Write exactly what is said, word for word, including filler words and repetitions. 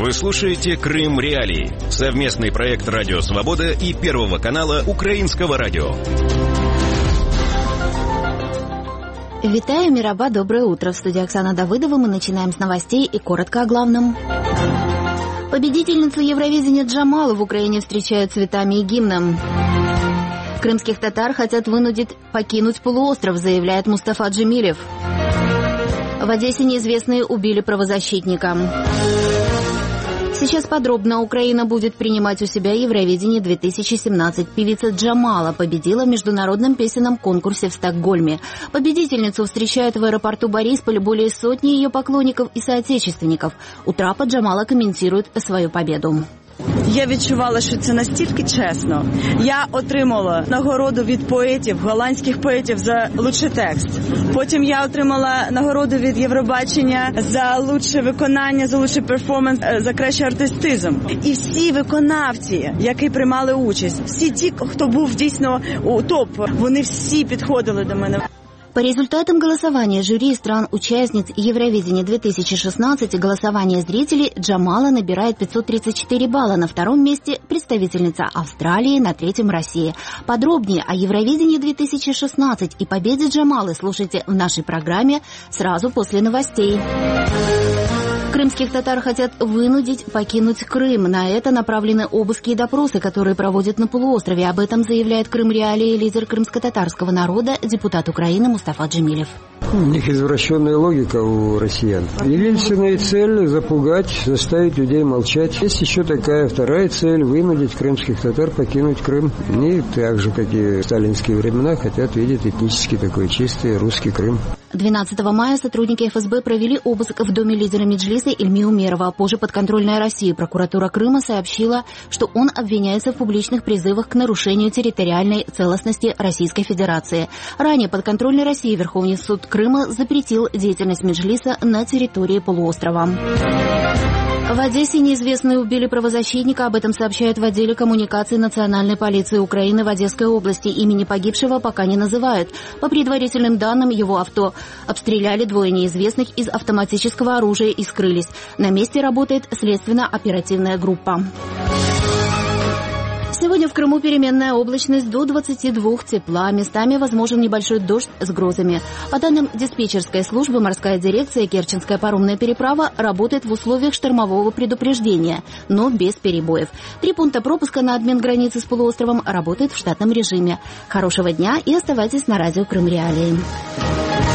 Вы слушаете «Крым Реалии» — совместный проект «Радио Свобода» и Первого канала Украинского радио. Витаю, Мираба, доброе утро. В студии Оксана Давыдова. Мы начинаем с новостей и коротко о главном. Победительницу Евровидения Джамалу в Украине встречают цветами и гимном. Крымских татар хотят вынудить покинуть полуостров, заявляет Мустафа Джемилев. В Одессе неизвестные убили правозащитника. Сейчас подробно. Украина будет принимать у себя Евровидение две тысячи семнадцать. Певица Джамала победила в международном песенном конкурсе в Стокгольме. Победительницу встречают в аэропорту Борисполь более сотни ее поклонников и соотечественников. У трапа Джамала комментирует свою победу. Я відчувала, що це настільки чесно. Я отримала нагороду від поетів, голландських поетів за лучший текст. Потім я отримала нагороду від Євробачення за лучше виконання, за лучший перформанс, за кращий артистизм. І всі виконавці, які приймали участь, всі ті, хто був дійсно у топ, вони всі підходили до мене. По результатам голосования жюри стран-участниц Евровидения две тысячи шестнадцать и голосования зрителей Джамала набирает пятьсот тридцать четыре балла. На втором месте представительница Австралии, на третьем Россия. Подробнее о Евровидении две тысячи шестнадцать и победе Джамалы слушайте в нашей программе сразу после новостей. Крымских татар хотят вынудить покинуть Крым. На это направлены обыски и допросы, которые проводят на полуострове. Об этом заявляет Крым Реалии лидер крымско-татарского народа, депутат Украины Мустафа Джемилев. У них извращенная логика у россиян. Единственная цель – запугать, заставить людей молчать. Есть еще такая вторая цель – вынудить крымских татар покинуть Крым. Они, так же, как и в сталинские времена, хотят видеть этнически такой чистый русский Крым. двенадцатого мая сотрудники эф эс бэ провели обыск в доме лидера Меджлиса Ильми Умерова. Позже подконтрольная России прокуратура Крыма сообщила, что он обвиняется в публичных призывах к нарушению территориальной целостности Российской Федерации. Ранее подконтрольной России Верховный суд Крыма запретил деятельность Меджлиса на территории полуострова. В Одессе неизвестные убили правозащитника. Об этом сообщают в отделе коммуникации Национальной полиции Украины в Одесской области. Имени погибшего пока не называют. По предварительным данным, его авто обстреляли двое неизвестных из автоматического оружия и скрылись. На месте работает следственно-оперативная группа. Сегодня в Крыму переменная облачность до двадцати двух тепла. Местами возможен небольшой дождь с грозами. По данным диспетчерской службы, морская дирекция Керченская паромная переправа работает в условиях штормового предупреждения, но без перебоев. Три пункта пропуска на обмен границы с полуостровом работают в штатном режиме. Хорошего дня и оставайтесь на радио Крым Реалии.